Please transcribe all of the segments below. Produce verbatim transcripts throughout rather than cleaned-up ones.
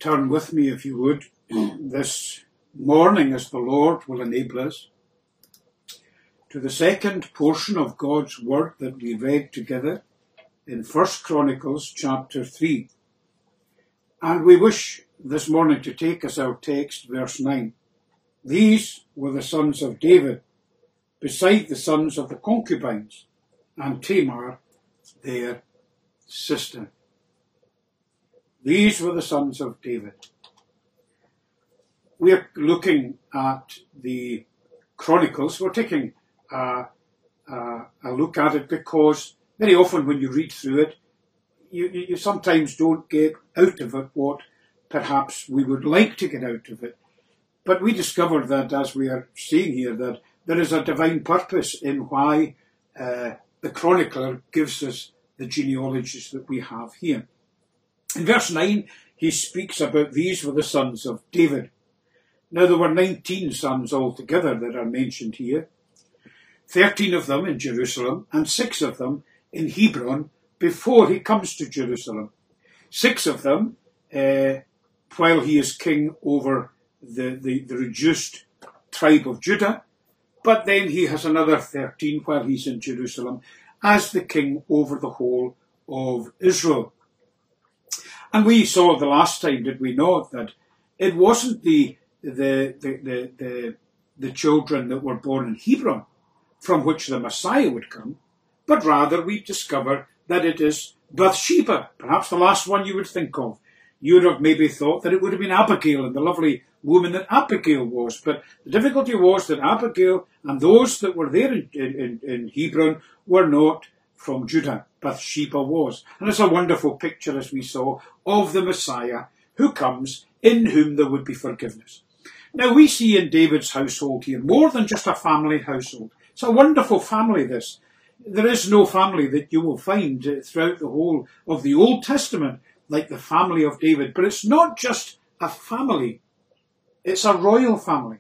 turn with me, if you would, this morning, as the Lord will enable us, to the second portion of God's Word that we read together in First Chronicles chapter three. And we wish this morning to take as our text verse nine. These were the sons of David, beside the sons of the concubines, and Tamar, their sister. These were the sons of David. We are looking at the Chronicles. We're taking a, a, a look at it because very often when you read through it, you, you sometimes don't get out of it what perhaps we would like to get out of it. But we discover that, as we are seeing here, that there is a divine purpose in why uh, the chronicler gives us the genealogies that we have here. In verse nine, he speaks about these were the sons of David. Now, there were nineteen sons altogether that are mentioned here, thirteen of them in Jerusalem and six of them in Hebron before he comes to Jerusalem. Six of them uh, while he is king over the, the, the reduced tribe of Judah, but then he has another thirteen while he's in Jerusalem as the king over the whole of Israel. And we saw the last time, did we not, that it wasn't the the the the the, the children that were born in Hebron from which the Messiah would come, but rather we discover that it is Bathsheba, perhaps the last one you would think of. You would have maybe thought that it would have been Abigail and the lovely woman that Abigail was, but the difficulty was that Abigail and those that were there in, in, in Hebron were not from Judah. Bathsheba was. And it's a wonderful picture, as we saw, of the Messiah who comes, in whom there would be forgiveness. Now we see in David's household here more than just a family household. It's a wonderful family, this. There is no family that you will find throughout the whole of the Old Testament like the family of David. But it's not just a family. It's a royal family.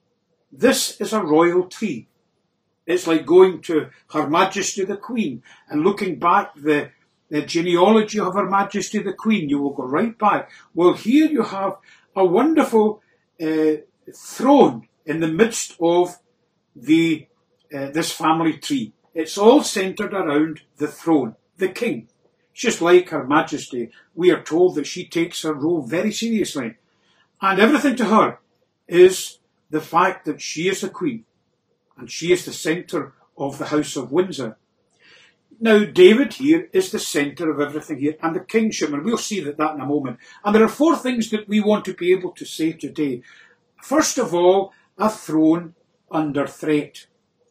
This is a royal tree. It's like going to Her Majesty the Queen and looking back the, the genealogy of Her Majesty the Queen. You will go right back. Well, here you have a wonderful uh, throne in the midst of the uh, this family tree. It's all centred around the throne, the king. Just like Her Majesty, we are told that she takes her role very seriously. And everything to her is the fact that she is the queen. And she is the centre of the House of Windsor. Now, David here is the centre of everything here, and the kingship, and we'll see that, that in a moment. And there are four things that we want to be able to say today. First of all, a throne under threat.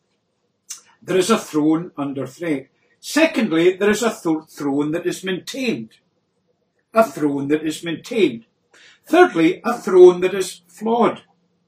There is a throne under threat. Secondly, there is a th- throne that is maintained. A throne that is maintained. Thirdly, a throne that is flawed.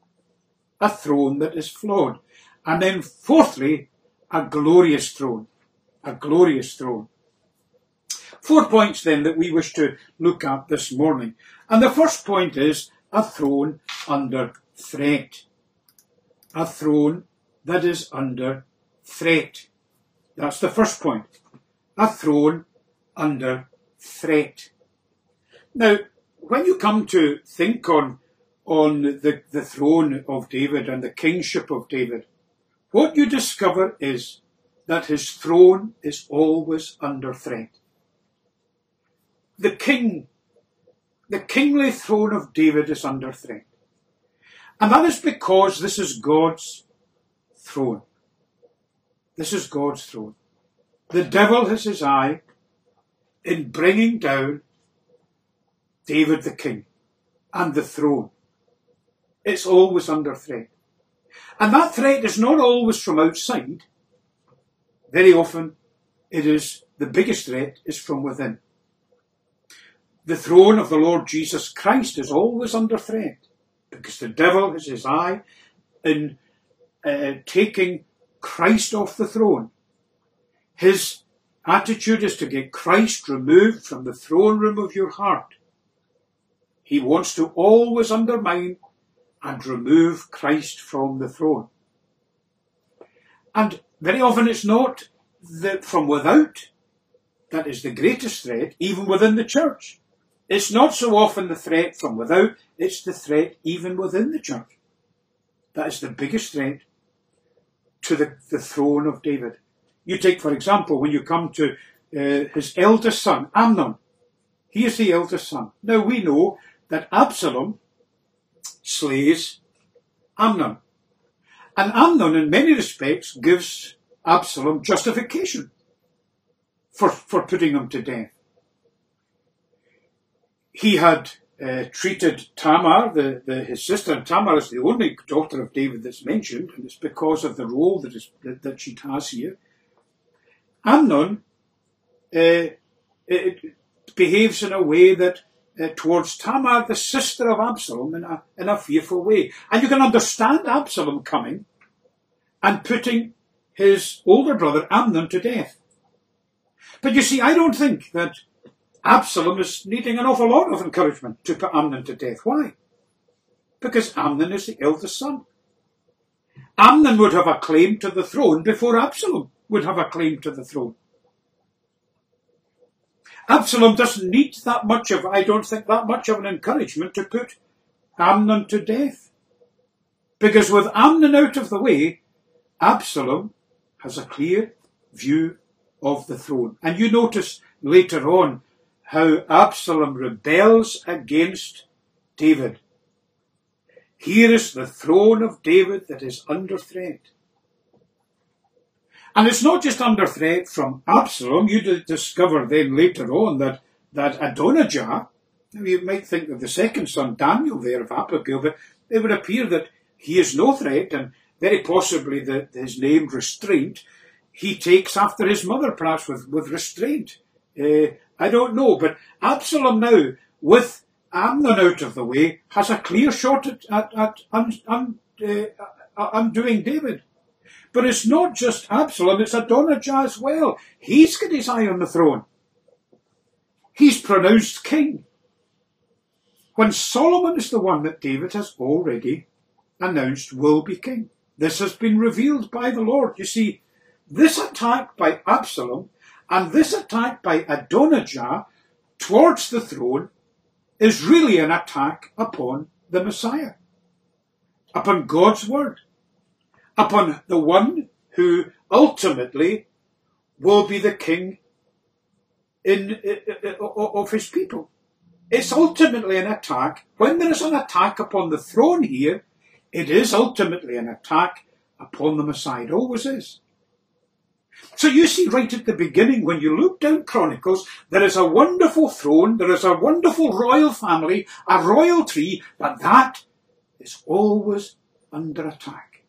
A throne that is flawed. And then fourthly, a glorious throne. A glorious throne. Four points then that we wish to look at this morning. And the first point is a throne under threat. A throne that is under threat. That's the first point. A throne under threat. Now, when you come to think on, on the, the throne of David and the kingship of David, what you discover is that his throne is always under threat. The king, the kingly throne of David is under threat. And that is because this is God's throne. This is God's throne. The devil has his eye in bringing down David the king and the throne. It's always under threat. And that threat is not always from outside. Very often it is, the biggest threat is from within. The throne of the Lord Jesus Christ is always under threat because the devil has his eye in uh, taking Christ off the throne. His attitude is to get Christ removed from the throne room of your heart. He wants to always undermine and remove Christ from the throne. And very often it's not the, from without that is the greatest threat, even within the church. It's not so often the threat from without, it's the threat even within the church. That is the biggest threat to the, the throne of David. You take, for example, when you come to uh, his eldest son, Amnon. He is the eldest son. Now we know that Absalom slays Amnon. And Amnon, in many respects, gives Absalom justification for, for putting him to death. He had uh, treated Tamar, the, the, his sister, and Tamar is the only daughter of David that's mentioned, and it's because of the role that, is, that, that she has here. Amnon uh, it behaves in a way that uh, towards Tamar, the sister of Absalom, in a, in a fearful way. And you can understand Absalom coming and putting his older brother Amnon to death. But you see, I don't think that Absalom is needing an awful lot of encouragement to put Amnon to death. Why? Because Amnon is the eldest son. Amnon would have a claim to the throne before Absalom would have a claim to the throne. Absalom doesn't need that much of, I don't think, that much of an encouragement to put Amnon to death. Because with Amnon out of the way, Absalom has a clear view of the throne. And you notice later on how Absalom rebels against David. Here is the throne of David that is under threat. And it's not just under threat from Absalom. You discover then later on that, that Adonijah, you might think of the second son, Daniel there of Abigail, but it would appear that he is no threat, and very possibly the, his name Restraint, he takes after his mother, perhaps with, with restraint. Uh, I don't know, but Absalom now, with Amnon out of the way, has a clear shot at, at, at un, un, uh, undoing David. But it's not just Absalom, it's Adonijah as well. He's got his eye on the throne. He's pronounced king. When Solomon is the one that David has already announced will be king. This has been revealed by the Lord. You see, this attack by Absalom and this attack by Adonijah towards the throne is really an attack upon the Messiah, upon God's word, upon the one who ultimately will be the king in, in, in, of his people. It's ultimately an attack. When there is an attack upon the throne here, it is ultimately an attack upon the Messiah. It always is. So you see right at the beginning, when you look down Chronicles, there is a wonderful throne, there is a wonderful royal family, a royal tree, but that is always under attack.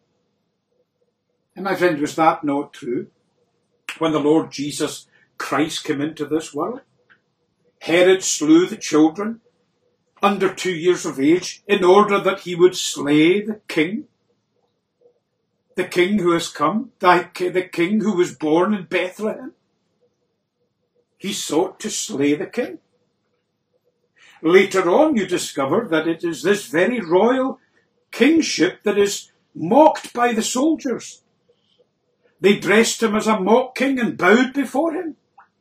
And my friend, was that not true when the Lord Jesus Christ came into this world? Herod slew the children under two years of age in order that he would slay the king. The king who has come, the king who was born in Bethlehem. He sought to slay the king. Later on you discover that it is this very royal kingship that is mocked by the soldiers. They dressed him as a mock king and bowed before him.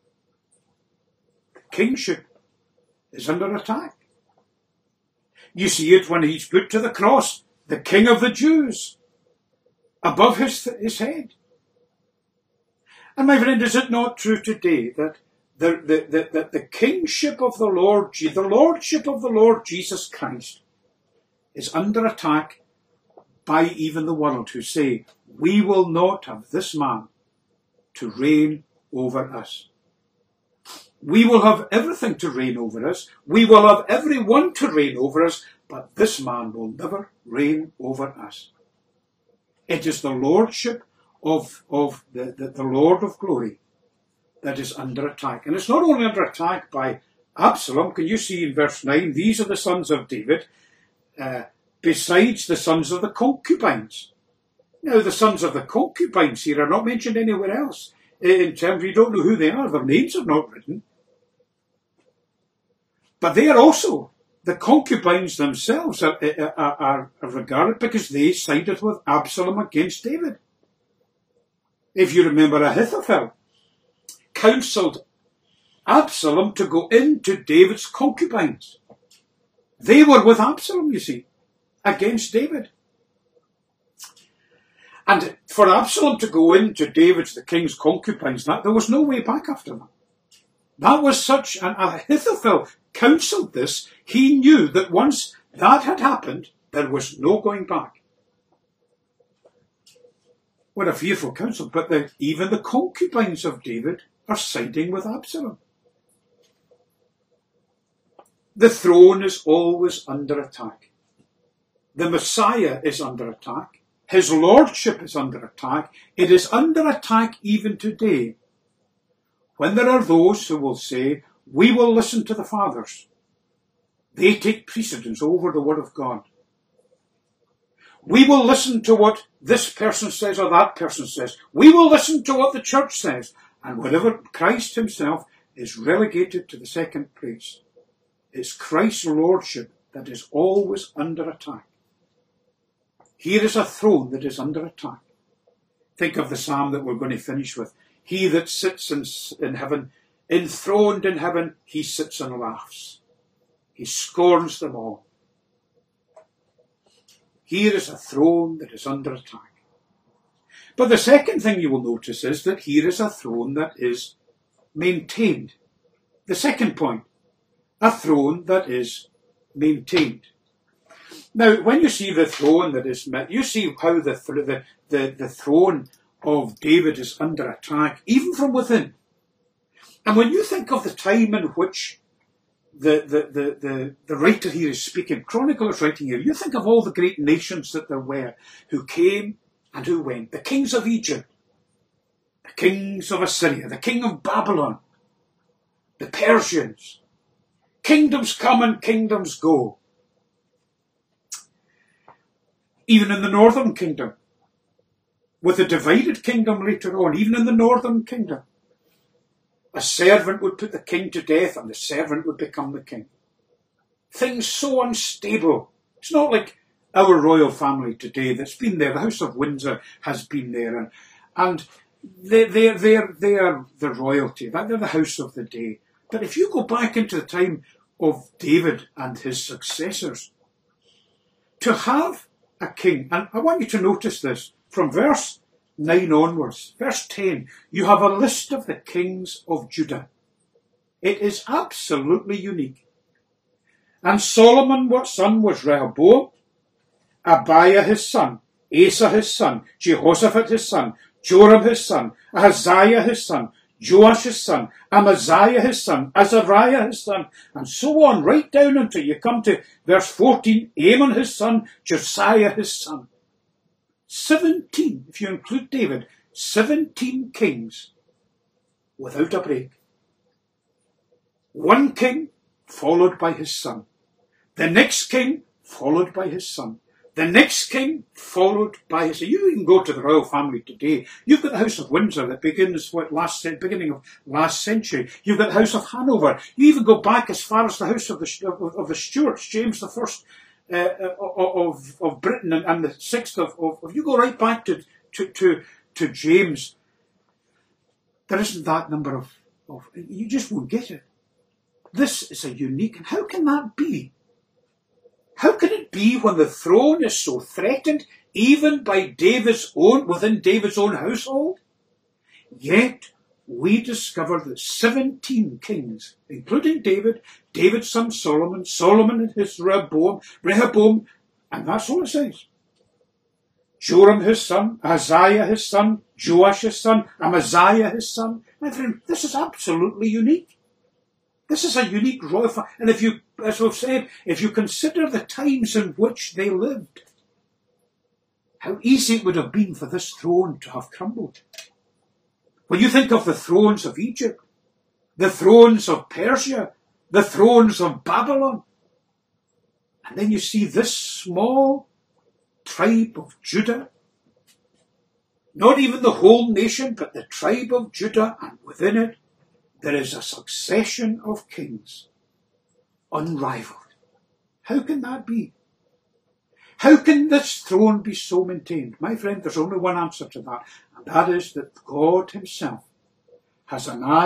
Kingship is under attack. You see it when he's put to the cross, the King of the Jews, above his, his head. And my friend, is it not true today that the, the, the, the, the kingship of the Lord, the lordship of the Lord Jesus Christ is under attack by even the world, who say, we will not have this man to reign over us. We will have everything to reign over us. We will have everyone to reign over us, but this man will never reign over us. It is the lordship of, of the, the, the Lord of glory that is under attack. And it's not only under attack by Absalom. Can you see in verse nine, these are the sons of David, uh, besides the sons of the concubines. Now, the sons of the concubines here are not mentioned anywhere else. In terms, you don't know who they are. Their names are not written. But they are also, the concubines themselves are, are, are regarded because they sided with Absalom against David. If you remember, Ahithophel counselled Absalom to go into David's concubines. They were with Absalom, you see, against David. And for Absalom to go into David's, the king's concubines, that there was no way back after that. That was such, and Ahithophel counselled this. He knew that once that had happened, there was no going back. What a fearful counsel. But the, even the concubines of David are siding with Absalom. The throne is always under attack. The Messiah is under attack. His lordship is under attack. It is under attack even today, when there are those who will say, we will listen to the fathers. They take precedence over the word of God. We will listen to what this person says or that person says. We will listen to what the church says. And whatever, Christ himself is relegated to the second place. It's Christ's lordship that is always under attack. Here is a throne that is under attack. Think of the psalm that we're going to finish with. He that sits in, in heaven, enthroned in heaven, he sits and laughs. He scorns them all. Here is a throne that is under attack. But the second thing you will notice is that here is a throne that is maintained. The second point, a throne that is maintained. Now, when you see the throne that is, you see how the, the, the, the throne of David is under attack, even from within. And when you think of the time in which the, the, the, the, the writer here is speaking, Chronicle is writing here, you think of all the great nations that there were, who came and who went. The kings of Egypt, the kings of Assyria, the king of Babylon, the Persians. Kingdoms come and kingdoms go. Even in the northern kingdom, with a divided kingdom later on, even in the northern kingdom, a servant would put the king to death and the servant would become the king. Things so unstable. It's not like our royal family today that's been there. The House of Windsor has been there, and, and they, they're, they're, they're the royalty. They're the house of the day. But if you go back into the time of David and his successors, to have a king, and I want you to notice this, from verse nine onwards, verse ten, you have a list of the kings of Judah. It is absolutely unique. And Solomon's son was Rehoboam, Abiah his son, Asa his son, Jehoshaphat his son, Joram his son, Ahaziah his son, Joash his son, Amaziah his son, Azariah his son, and so on, right down until you come to verse fourteen, Amon his son, Josiah his son. Seventeen, if you include David, seventeen kings without a break. One king followed by his son. The next king followed by his son. The next king followed by his son. You can go to the royal family today. You've got the House of Windsor that begins what last beginning of last century. You've got the House of Hanover. You even go back as far as the House of the of, of the Stuarts, James the First uh, of of Britain, and, and the sixth of, of, of. You go right back to to to, to James. There isn't that number of, of. You just won't get it. This is a unique. And how can that be? How can it be when the throne is so threatened, even by David's own, within David's own household? Yet we discover that seventeen kings, including David, David's son Solomon, Solomon and his Rehoboam, Rehoboam, and that's all it says. Joram his son, Ahaziah his son, Joash his son, Amaziah his son. My friend, this is absolutely unique. This is a unique royal family. And if you, as we've said, if you consider the times in which they lived, how easy it would have been for this throne to have crumbled. When you think of the thrones of Egypt, the thrones of Persia, the thrones of Babylon, and then you see this small tribe of Judah, not even the whole nation, but the tribe of Judah, and within it, there is a succession of kings, unrivaled. How can that be? How can this throne be so maintained? My friend, there's only one answer to that, and that is that God himself has an eye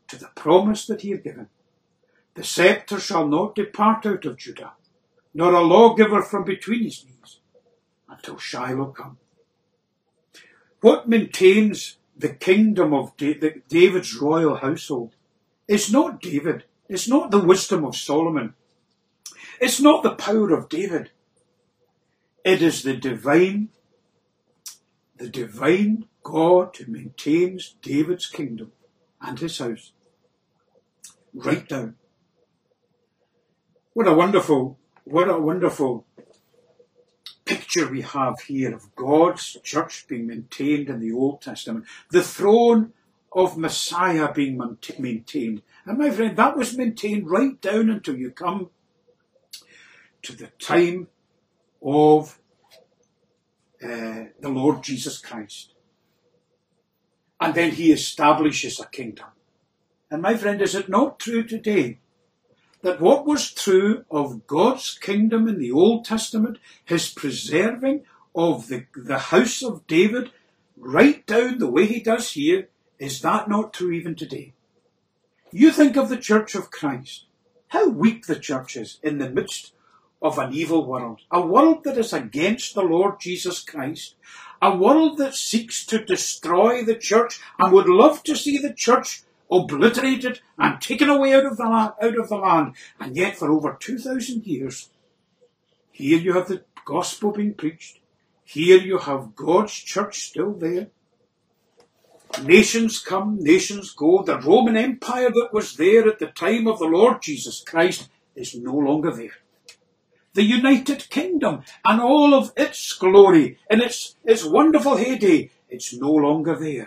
to the promise that he had given. The sceptre shall not depart out of Judah, nor a lawgiver from between his knees, until Shiloh come. What maintains the kingdom of David's royal household is not David. It's not the wisdom of Solomon. It's not the power of David. It is the divine, the divine God who maintains David's kingdom and his house. Right down. What a wonderful, what a wonderful picture we have here of God's church being maintained in the Old Testament. The throne of Messiah being maintained. And my friend, that was maintained right down until you come to the time of uh, the Lord Jesus Christ. And then he establishes a kingdom. And my friend, is it not true today that what was true of God's kingdom in the Old Testament, his preserving of the, the house of David, right down the way he does here, is that not true even today? You think of the Church of Christ, how weak the church is in the midst of an evil world, a world that is against the Lord Jesus Christ, a world that seeks to destroy the church and would love to see the church obliterated and taken away out of the land, out of the land. And yet for over two thousand years, here you have the gospel being preached. Here you have God's church still there. Nations come, nations go. The Roman Empire that was there at the time of the Lord Jesus Christ is no longer there. The United Kingdom and all of its glory and its, its wonderful heyday, it's no longer there.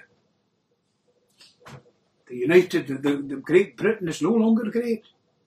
The United, the, the Great Britain is no longer great.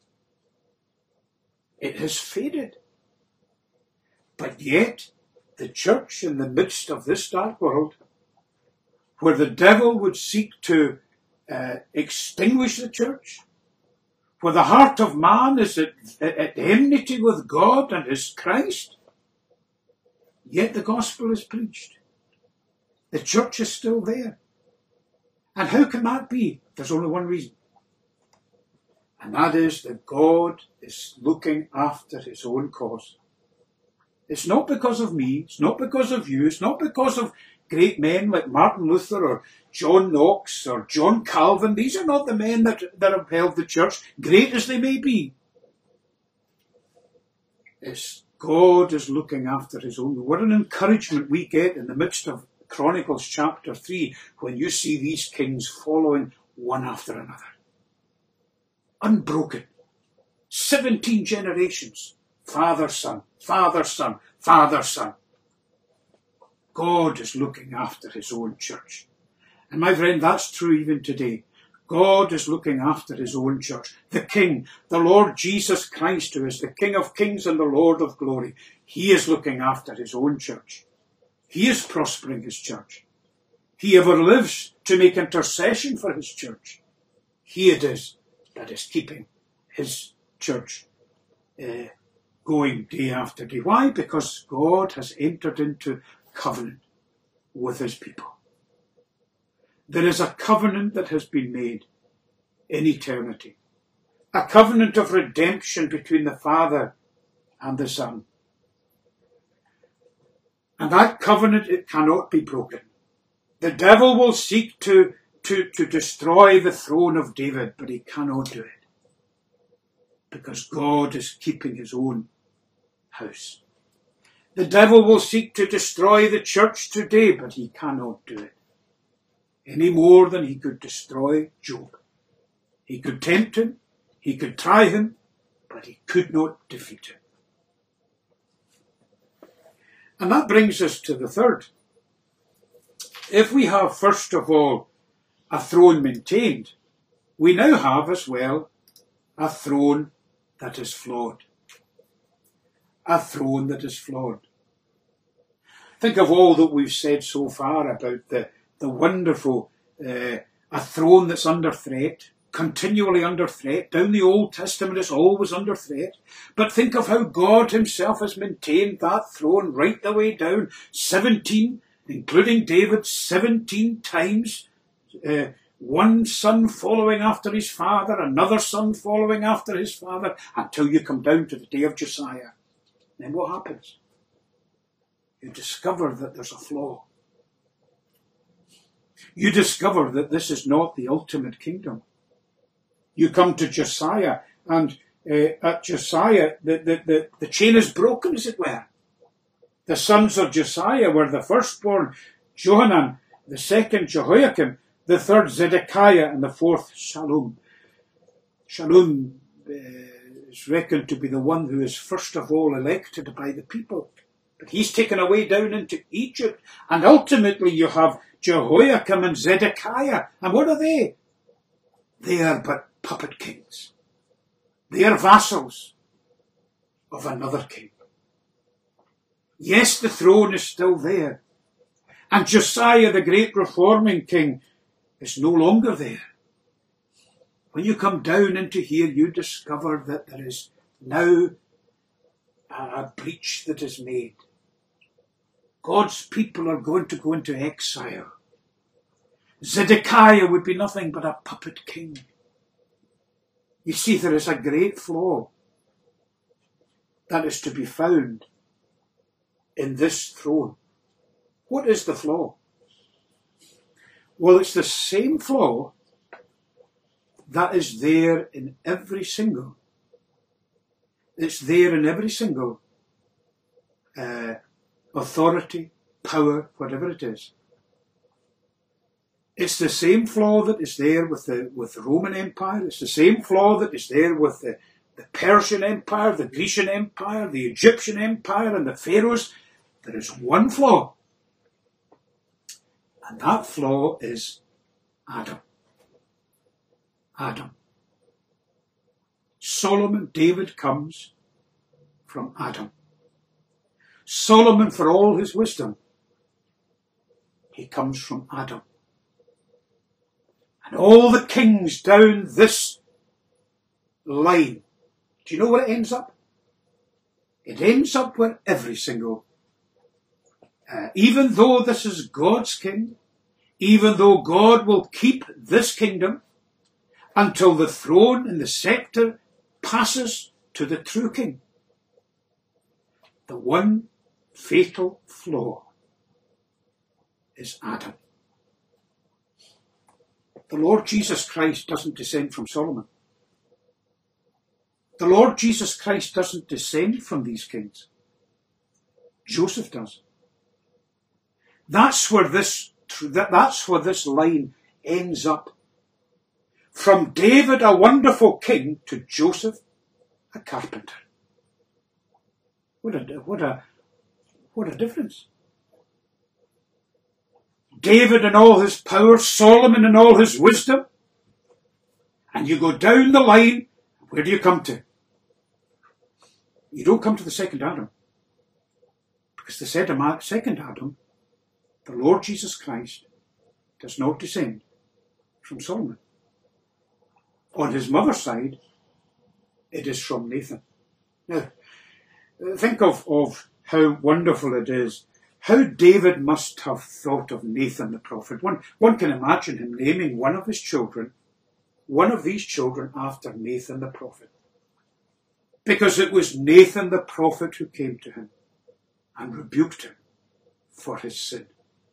It has faded. But yet, the church in the midst of this dark world, where the devil would seek to uh, extinguish the church, where the heart of man is at, at enmity with God and his Christ, yet the gospel is preached. The church is still there. And how can that be? There's only one reason. And that is that God is looking after his own cause. It's not because of me. It's not because of you. It's not because of great men like Martin Luther or John Knox or John Calvin. These are not the men that, that have held the church, great as they may be. It's God is looking after his own. What an encouragement we get in the midst of Chronicles chapter three, when you see these kings following one after another. Unbroken. Seventeen generations. Father, son, father, son, father, son. God is looking after his own church. And my friend, that's true even today. God is looking after his own church. The King, the Lord Jesus Christ, who is the King of kings and the Lord of glory, he is looking after his own church. He is prospering his church. He ever lives to make intercession for his church. He it is that is keeping his church uh, going day after day. Why? Because God has entered into covenant with his people. There is a covenant that has been made in eternity. A covenant of redemption between the Father and the Son. And that covenant, it cannot be broken. The devil will seek to, to, to destroy the throne of David, but he cannot do it. Because God is keeping his own house. The devil will seek to destroy the church today, but he cannot do it. Any more than he could destroy Job. He could tempt him, he could try him, but he could not defeat him. And that brings us to the third. If we have, first of all, a throne maintained, we now have as well a throne that is flawed. A throne that is flawed. Think of all that we've said so far about the, the wonderful, uh, a throne that's under threat, continually under threat. Down the Old Testament it's always under threat. But think of how God himself has maintained that throne right the way down. seventeen, including David, seventeen times uh, one son following after his father, another son following after his father, until you come down to the day of Josiah. Then what happens? You discover that there's a flaw. You discover that this is not the ultimate kingdom. You come to Josiah, and uh, at Josiah, the, the, the, the chain is broken, as it were. The sons of Josiah were the firstborn, Johanan, the second, Jehoiakim, the third, Zedekiah, and the fourth, Shallum. Shallum uh, is reckoned to be the one who is first of all elected by the people. But he's taken away down into Egypt, and ultimately you have Jehoiakim and Zedekiah. And what are they? They are but puppet kings. They are vassals of another king. Yes, the throne is still there. And Josiah, the great reforming king, is no longer there. When you come down into here, you discover that there is now a breach that is made. God's people are going to go into exile. Zedekiah would be nothing but a puppet king. You see, there is a great flaw that is to be found in this throne. What is the flaw? Well, it's the same flaw that is there in every single, it's there in every single uh, authority, power, whatever it is. It's the same flaw that is there with the with the Roman Empire. It's the same flaw that is there with the, the Persian Empire, the Grecian Empire, the Egyptian Empire, and the Pharaohs. There is one flaw. And that flaw is Adam. Adam. Solomon, David comes from Adam. Solomon, for all his wisdom, he comes from Adam. And all the kings down this line, do you know where it ends up? It ends up where every single, uh, even though this is God's king, even though God will keep this kingdom until the throne and the scepter passes to the true king. The one fatal flaw is Adam. The Lord Jesus Christ doesn't descend from Solomon. The Lord Jesus Christ doesn't descend from these kings. Joseph does. That's where this, that's where this line ends up. From David, a wonderful king, to Joseph, a carpenter. What a, what a, what a difference. David in all his power, Solomon in all his wisdom. And you go down the line, where do you come to? You don't come to the second Adam. Because the second Adam, the Lord Jesus Christ, does not descend from Solomon. On his mother's side, it is from Nathan. Now, think of, of how wonderful it is. How David must have thought of Nathan the prophet. One, one can imagine him naming one of his children, one of these children, after Nathan the prophet. Because it was Nathan the prophet who came to him and rebuked him for his sin.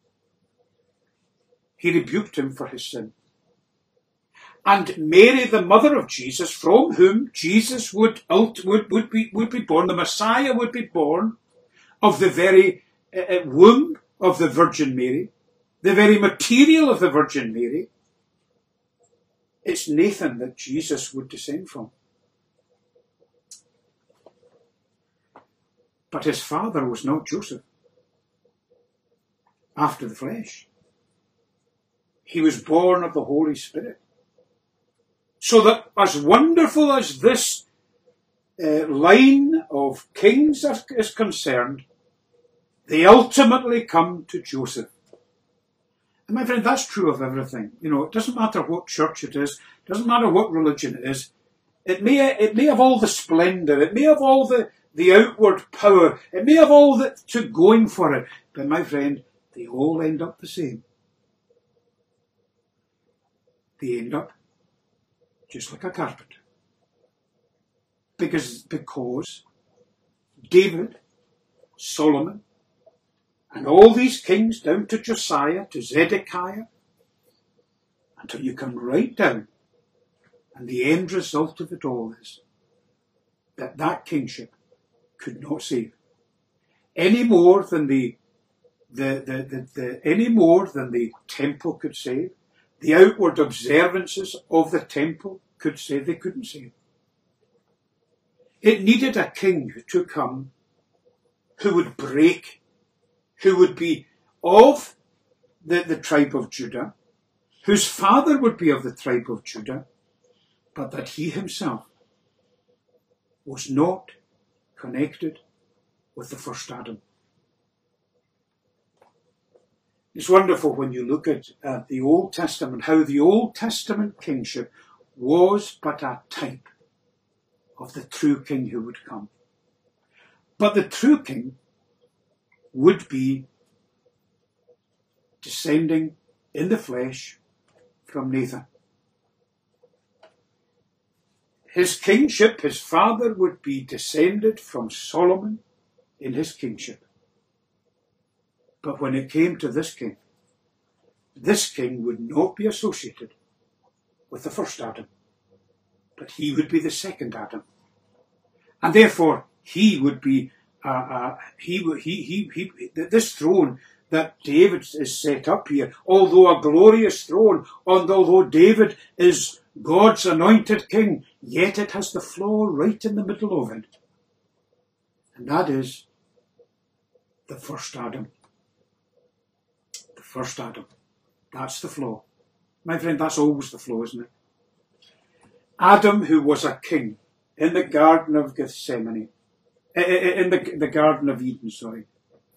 He rebuked him for his sin. And Mary, the mother of Jesus, from whom Jesus would, would, would, be, would be born, the Messiah would be born, of the very uh, womb of the Virgin Mary, the very material of the Virgin Mary, it's Nathan that Jesus would descend from. But his father was not Joseph, after the flesh. He was born of the Holy Spirit. So that as wonderful as this uh, line of kings is concerned, they ultimately come to Joseph. And my friend, that's true of everything. You know, it doesn't matter what church it is, it doesn't matter what religion it is. It may, it may have all the splendour, it may have all the, the outward power, it may have all the to going for it, but my friend, they all end up the same. they end up just like a carpenter. Because, because David, Solomon, and all these kings down to Josiah, to Zedekiah, until you come right down, and the end result of it all is that that kingship could not save. Any more than the, the, the, the, the any more than the temple could save, the outward observances of the temple could save, they couldn't save. It needed a king to come who would break, who would be of the, the tribe of Judah, whose father would be of the tribe of Judah, but that he himself was not connected with the first Adam. It's wonderful when you look at uh, the Old Testament, how the Old Testament kingship was but a type of the true king who would come. But the true king would be descending in the flesh from Nathan. His kingship, his father would be descended from Solomon in his kingship. But when it came to this king, this king would not be associated with the first Adam, but he would be the second Adam. And therefore, he would be, uh, uh, he, he, he, he, this throne that David is set up here, although a glorious throne, and although David is God's anointed king, yet it has the flaw right in the middle of it. And that is the first Adam. The first Adam. That's the flaw. My friend, that's always the flaw, isn't it? Adam, who was a king in the Garden of Gethsemane, in the, the Garden of Eden, sorry.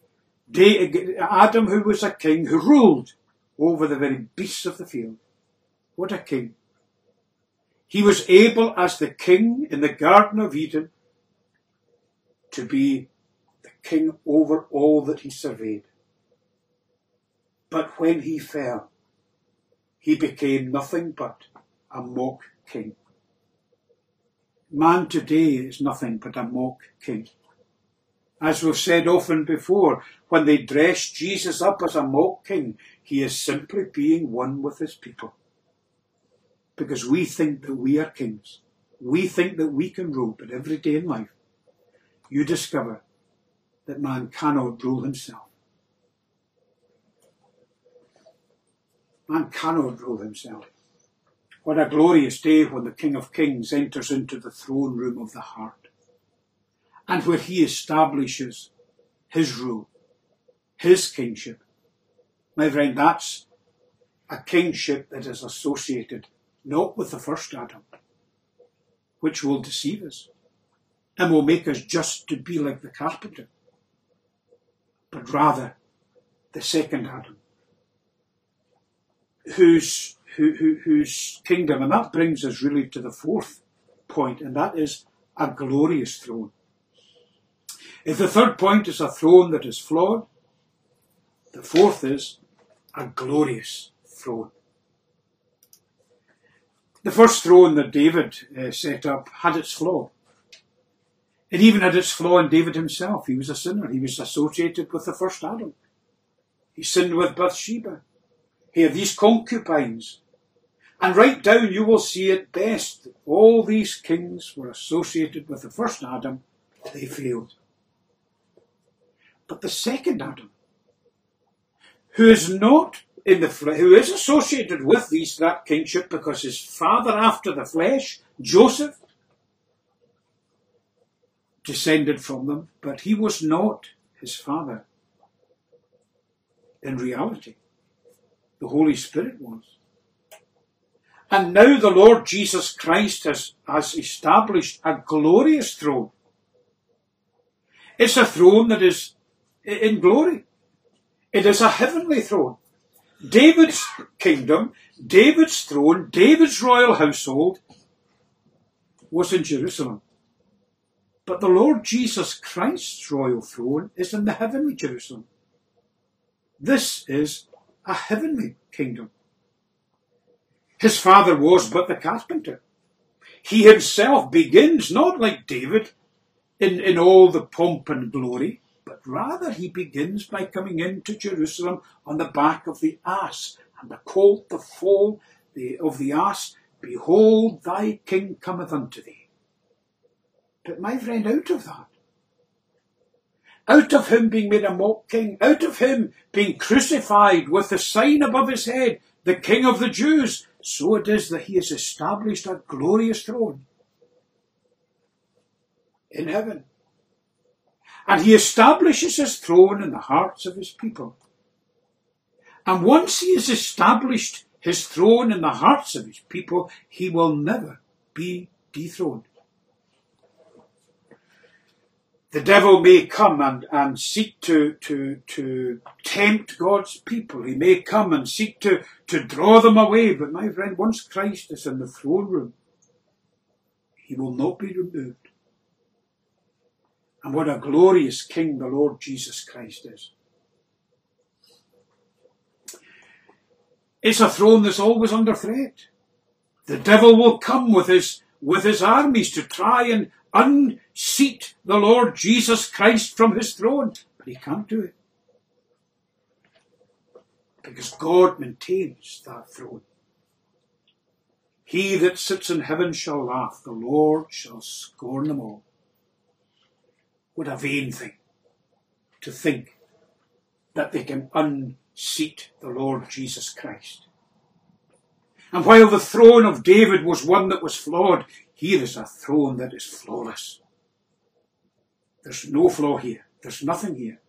Adam, who was a king, who ruled over the very beasts of the field. What a king. He was able, as the king in the Garden of Eden, to be the king over all that he surveyed. But when he fell, he became nothing but a mock king. Man today is nothing but a mock king. As we've said often before, when they dress Jesus up as a mock king, he is simply being one with his people. Because we think that we are kings. We think that we can rule, but every day in life, you discover that man cannot rule himself. Man cannot rule himself. What a glorious day when the King of Kings enters into the throne room of the heart, and where he establishes his rule, his kingship. My friend, that's a kingship that is associated not with the first Adam, which will deceive us and will make us just to be like the carpenter, but rather the second Adam, whose, who, who, whose kingdom, and that brings us really to the fourth point, and that is a glorious throne. If the third point is a throne that is flawed, the fourth is a glorious throne. The first throne that David uh, set up had its flaw. It even had its flaw in David himself. He was a sinner. He was associated with the first Adam. He sinned with Bathsheba. He had these concubines. And right down you will see it best. All these kings were associated with the first Adam. They failed. But the second Adam, who is not in the who is associated with these that kingship because his father after the flesh, Joseph, descended from them, but he was not his father. In reality, the Holy Spirit was. And now the Lord Jesus Christ has, has established a glorious throne. It's a throne that is in glory. It is a heavenly throne. David's kingdom, David's throne, David's royal household was in Jerusalem. But the Lord Jesus Christ's royal throne is in the heavenly Jerusalem. This is a heavenly kingdom. His father was but the carpenter. He himself begins not like David in, in all the pomp and glory, but rather he begins by coming into Jerusalem on the back of the ass, and the colt, the foal the, of the ass. Behold, thy king cometh unto thee. But my friend, out of that, out of him being made a mock king, out of him being crucified with the sign above his head, the King of the Jews, so it is that he has established a glorious throne in heaven. And he establishes his throne in the hearts of his people. And once he has established his throne in the hearts of his people, he will never be dethroned. The devil may come and, and seek to, to, to tempt God's people. He may come and seek to, to draw them away. But my friend, once Christ is in the throne room, he will not be removed. And what a glorious King the Lord Jesus Christ is. It's a throne that's always under threat. The devil will come with his, with his armies to try and unseat the Lord Jesus Christ from his throne. But he can't do it. Because God maintains that throne. He that sits in heaven shall laugh, the Lord shall scorn them all. What a vain thing to think that they can unseat the Lord Jesus Christ. And while the throne of David was one that was flawed, here is a throne that is flawless. There's no flaw here. There's nothing here.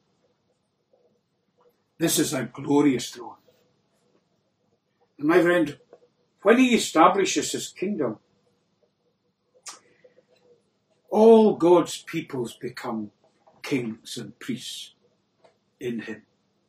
This is a glorious throne. And my friend, when he establishes his kingdom, all God's peoples become kings and priests in him.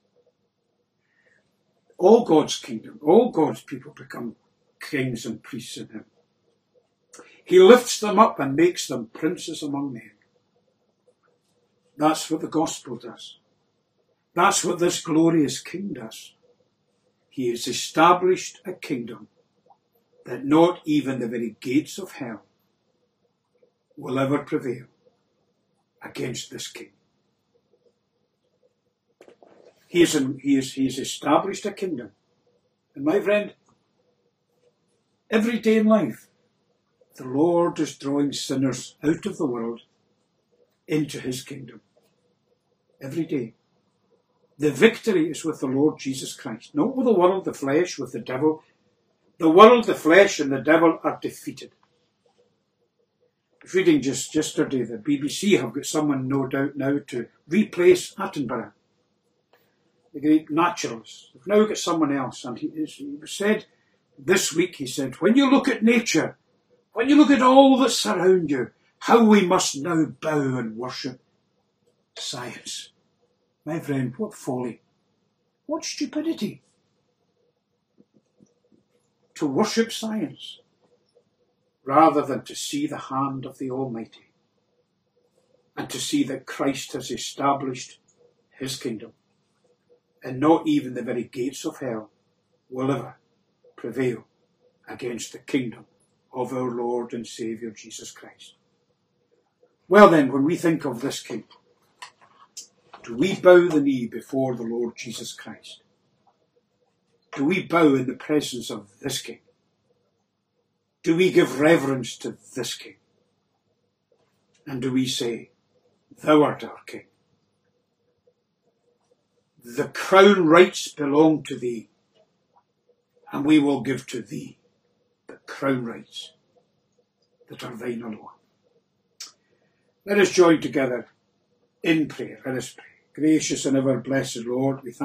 All God's kingdom, all God's people become kings and priests in him. He lifts them up and makes them princes among men. That's what the gospel does. That's what this glorious King does. He has established a kingdom that not even the very gates of hell will ever prevail against this King. He has, he has, he has established a kingdom. And my friend, every day in life, the Lord is drawing sinners out of the world into his kingdom. Every day. The victory is with the Lord Jesus Christ. Not with the world, the flesh, with the devil. The world, the flesh, and the devil are defeated. I was reading just yesterday, the B B C have got someone, no doubt now, to replace Attenborough, the great naturalist. They've now got someone else. And he, he said this week, he said, when you look at nature, when you look at all that surround you, how we must now bow and worship science. My friend, what folly, what stupidity to worship science rather than to see the hand of the Almighty and to see that Christ has established his kingdom, and not even the very gates of hell will ever prevail against the kingdom of our Lord and Saviour Jesus Christ. Well then, when we think of this King, do we bow the knee before the Lord Jesus Christ? Do we bow in the presence of this King? Do we give reverence to this King? And do we say, thou art our King? The crown rights belong to thee, and we will give to thee the crown rights that are thine alone. Let us join together in prayer. Let us pray. Gracious and ever blessed Lord, we thank